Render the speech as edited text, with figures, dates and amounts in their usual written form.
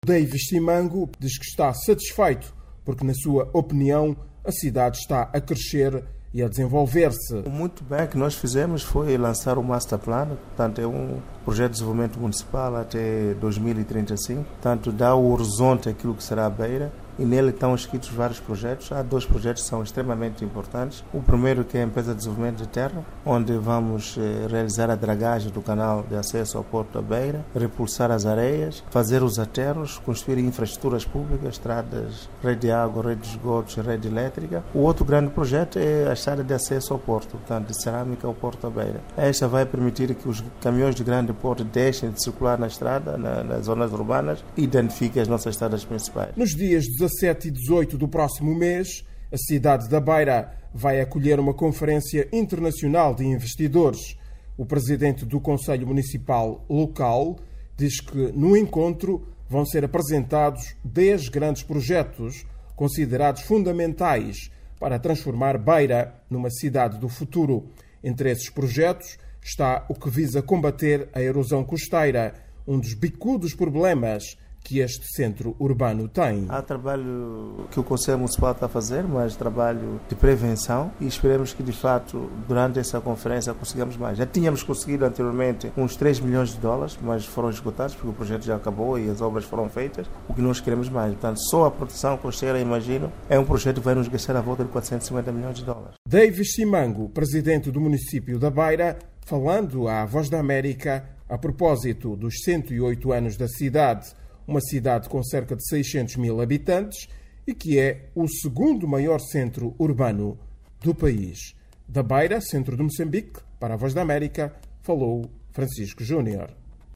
Davis Simango diz que está satisfeito porque, na sua opinião, a cidade está a crescer e a desenvolver-se. Muito bem, o que nós fizemos foi lançar o Master Plan, portanto é um projeto de desenvolvimento municipal até 2035, portanto dá o horizonte àquilo que será a Beira. E nele estão escritos vários projetos. Há 2 projetos que são extremamente importantes. O primeiro, que é a empresa de desenvolvimento de terra, onde vamos realizar a dragagem do canal de acesso ao Porto da Beira, repulsar as areias, fazer os aterros, construir infraestruturas públicas, estradas, rede de água, rede de esgotos, rede elétrica. O outro grande projeto é a estrada de acesso ao Porto, portanto, de cerâmica ao Porto da Beira. Esta vai permitir que os caminhões de grande porte deixem de circular na estrada, nas zonas urbanas, e identifiquem as nossas estradas principais. Nos dias 17 e 18 do próximo mês, a cidade da Beira vai acolher uma conferência internacional de investidores. O presidente do Conselho Municipal local diz que no encontro vão ser apresentados 10 grandes projetos considerados fundamentais para transformar Beira numa cidade do futuro. Entre esses projetos está o que visa combater a erosão costeira, um dos bicudos problemas que este centro urbano tem. Há trabalho que o Conselho Municipal está a fazer, mas trabalho de prevenção, e esperemos que, de fato, durante essa conferência consigamos mais. Já tínhamos conseguido anteriormente uns 3 milhões de dólares, mas foram esgotados porque o projeto já acabou e as obras foram feitas. O que nós queremos mais. Portanto, só a proteção costeira, imagino, é um projeto que vai nos gastar a volta de 450 milhões de dólares. Davis Simango, presidente do município da Beira, falando à Voz da América a propósito dos 108 anos da cidade, uma cidade com cerca de 600 mil habitantes e que é o segundo maior centro urbano do país. Da Beira, centro de Moçambique, para a Voz da América, falou Francisco Júnior.